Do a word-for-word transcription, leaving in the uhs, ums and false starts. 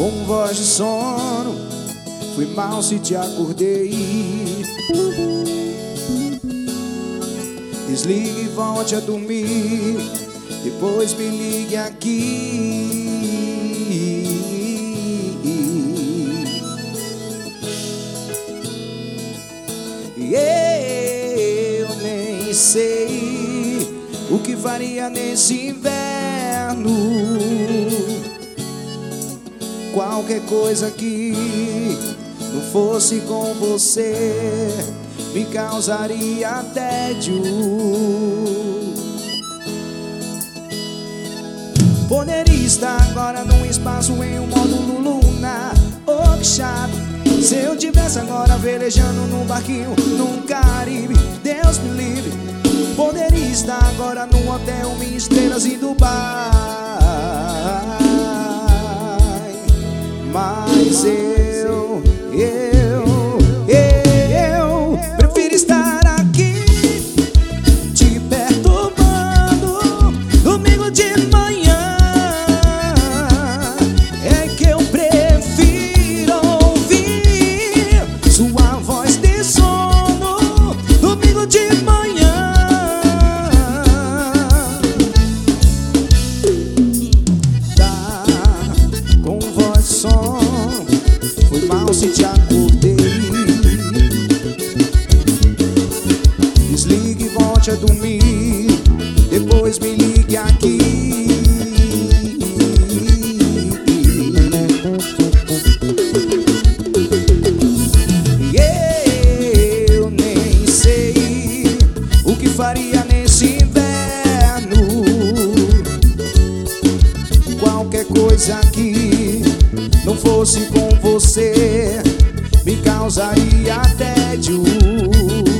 com voz de sono. Foi mal se te acordei. Desligue e volte a dormir, depois me ligue aqui. E eu nem sei o que faria nesse inverno. Qualquer coisa que não fosse com você me causaria tédio. Poderia estar agora num espaço em um módulo lunar. Oh, que chato se eu tivesse agora velejando num barquinho num Caribe. Deus me livre. Poderia estar agora num hotel mil estrelas em Dubai. Mas eu, eu, eu prefiro estar aqui te perturbando domingo de manhã. É que eu prefiro ouvir sua voz de sono domingo de manhã. Tá com voz de sono. Foi mal se te acordei. Desligue e volte a dormir, depois me ligue aqui. E eu nem sei o que faria nesse inverno. Qualquer coisa que não fosse com você me causaria tédio.